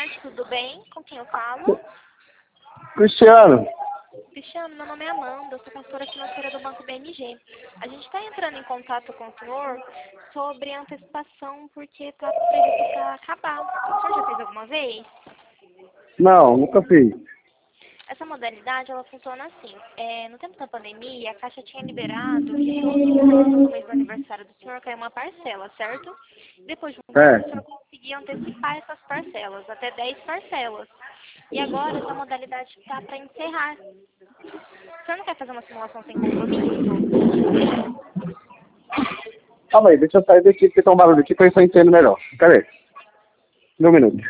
tarde, tudo bem? Com quem eu falo? Cristiano, Cristiano, meu nome é Amanda, eu sou consultora financeira do Banco BMG. A gente está entrando em contato com o senhor sobre antecipação porque está previsto para acabar. O senhor já fez alguma vez? não, nunca fiz. Essa modalidade, ela funciona assim. No tempo da pandemia, a Caixa tinha liberado que todo ano, no mês do aniversário do senhor, caiu uma parcela, certo? Depois de um tempo, o Certo. senhor conseguia antecipar essas parcelas, até 10 parcelas. E agora, essa modalidade está para encerrar. O senhor não quer fazer uma simulação sem compromisso? Calma aí, deixa eu sair daqui porque tem um barulho aqui pra eu entender melhor. Cadê? Um minuto.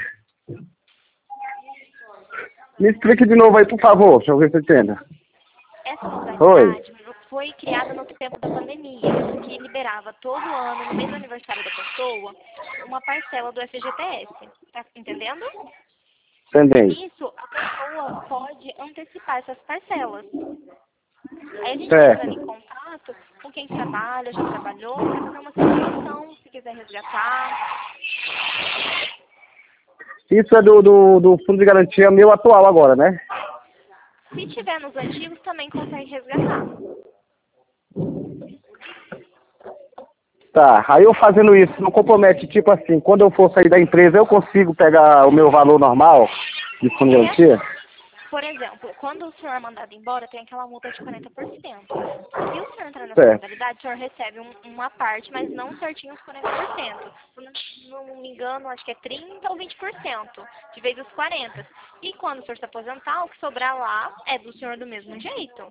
Me explique de novo aí, por favor, deixa eu ver se eu entendo. Essa Oi. modalidade foi criada no tempo da pandemia, que liberava todo ano, no mês do aniversário da pessoa, uma parcela do FGTS. Tá entendendo? Entendei. Nisso, a pessoa pode antecipar essas parcelas. Aí a gente está entrando Certo. em contato com quem trabalha, já trabalhou, para fazer uma simulação, se quiser resgatar. Isso é do fundo de garantia meu atual agora, né? Se tiver nos antigos, também consegue resgatar. Tá, aí eu fazendo isso, não compromete, tipo assim, quando eu for sair da empresa, eu consigo pegar o meu valor normal de fundo de garantia? Por exemplo, quando o senhor é mandado embora, tem aquela multa de 40%. Se o senhor entrar nessa Certo. modalidade, o senhor recebe uma parte, mas não certinho os 40%. Se não me engano, acho que é 30% ou 20%, de vez os 40%. E quando o senhor se aposentar, o que sobrar lá é do senhor do mesmo jeito.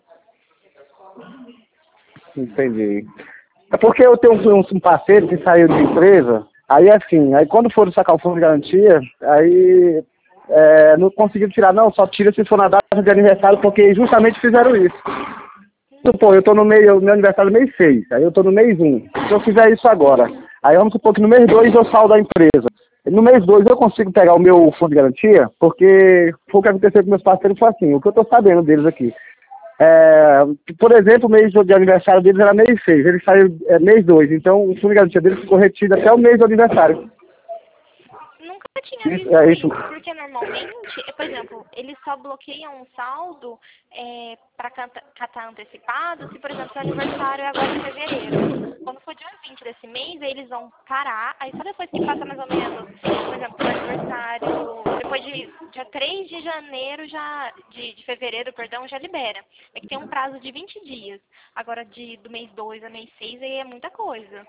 Entendi. É porque eu tenho um parceiro que saiu de empresa, aí assim, aí quando for sacar o fundo de garantia, aí não conseguiu tirar, não, só tira se for na data de aniversário, porque justamente fizeram isso. Supor, eu tô no meio, meu aniversário é mês 6, aí eu tô no mês 1. Se eu fizer isso agora, aí vamos supor que no mês 2 eu saio da empresa. No mês 2 eu consigo pegar o meu fundo de garantia, porque foi o que aconteceu com meus parceiros, foi assim, o que eu tô sabendo deles aqui. Por exemplo, o mês de aniversário deles era mês 6, ele saiu mês 2, então o fundo de garantia deles ficou retido até o mês do aniversário. Nunca tinha Isso, visto isso. isso, porque normalmente, por exemplo, eles só bloqueiam um saldo para catar antecipado se, por exemplo, seu aniversário é agora em fevereiro. Quando for dia 20 desse mês, aí eles vão parar, aí só depois que passa mais ou menos, por exemplo, seu aniversário, depois de dia 3 de janeiro, de fevereiro, perdão, já libera. É que tem um prazo de 20 dias. Agora, do mês 2 a mês 6, aí é muita coisa.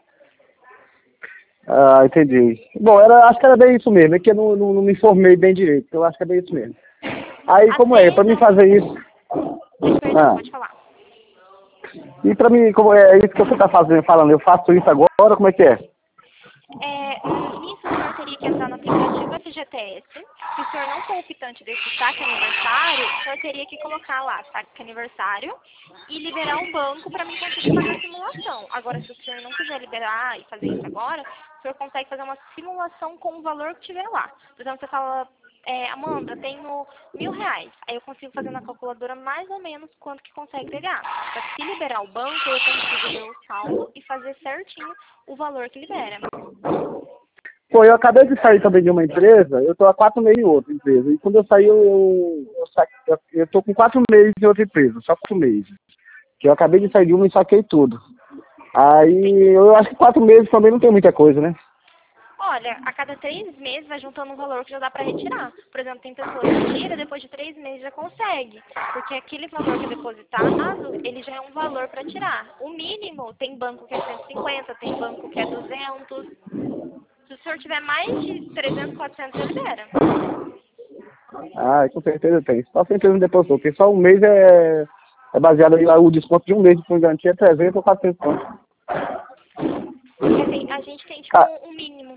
Ah, entendi. Bom, acho que era bem isso mesmo, é que eu não me informei bem direito, eu acho que é bem isso mesmo. Aí, como é, pra mim fazer isso... Perdão, Ah, pode falar. e pra mim, como é isso que você tá falando, eu faço isso agora, como é que é? Nisso o senhor teria que entrar no aplicativo FGTS. Se o senhor não for o quitante desse saque aniversário, o senhor teria que colocar lá saque aniversário e liberar o banco para mim conseguir fazer a simulação. Agora, se o senhor não quiser liberar e fazer isso agora, o senhor consegue fazer uma simulação com o valor que tiver lá. Por exemplo, você fala, Amanda, tenho R$ 1.000. Aí eu consigo fazer na calculadora mais ou menos quanto que consegue pegar. Só que se liberar o banco, eu consigo ver o saldo e fazer certinho o valor que libera. Pô, eu acabei de sair também de uma empresa, eu tô há 4 meses em outra empresa, e quando eu saí, eu tô com 4 meses em outra empresa, só 4 meses. Que eu acabei de sair de uma e saquei tudo. Aí, eu acho que 4 meses também não tem muita coisa, né? Olha, a cada 3 meses vai juntando um valor que já dá para retirar. Por exemplo, tem pessoas que tira, depois de 3 meses já consegue. Porque aquele valor que é depositado, ele já é um valor para tirar. O mínimo, tem banco que é 150, tem banco que é 200. Se o senhor tiver mais de 300, 400, já libera. Ah, com certeza tem. Só se a empresa não depositou, porque só um mês é baseado aí, o desconto de um mês de fundo de garantia é 300 ou 400 pontos. Porque assim, a gente tem tipo Ah, um mínimo.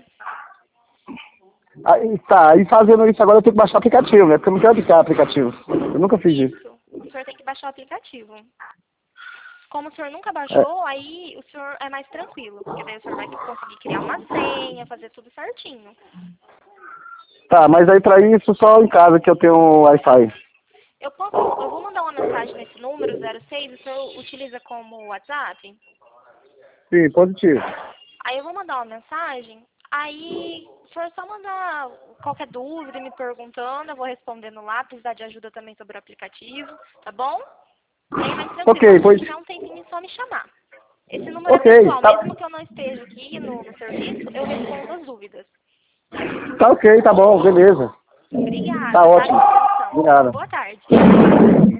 aí tá, e fazendo isso agora eu tenho que baixar o aplicativo, né? Porque eu não quero aplicar aplicativo. Eu nunca fiz isso. Isso. O senhor tem que baixar o aplicativo. Como o senhor nunca É, baixou, aí o senhor é mais tranquilo. Porque daí o senhor vai conseguir criar uma senha, fazer tudo certinho. tá, mas aí pra isso só em casa que eu tenho Wi-Fi. Eu vou mandar uma mensagem nesse número 06, o senhor utiliza como WhatsApp? Sim, positivo. Aí eu vou mandar uma mensagem. Aí, se for só mandar qualquer dúvida me perguntando, eu vou respondendo lá, precisar de ajuda também sobre o aplicativo, tá bom? Bem mais tranquilo. Ok, pois... Se tiver um tempinho, é só me chamar. Esse número é Ok, pessoal, tá... mesmo que eu não esteja aqui no serviço, eu respondo as dúvidas. Tá ok, tá bom, beleza. Obrigada, Tá tá? ótimo. Atenção. Obrigado. Boa tarde.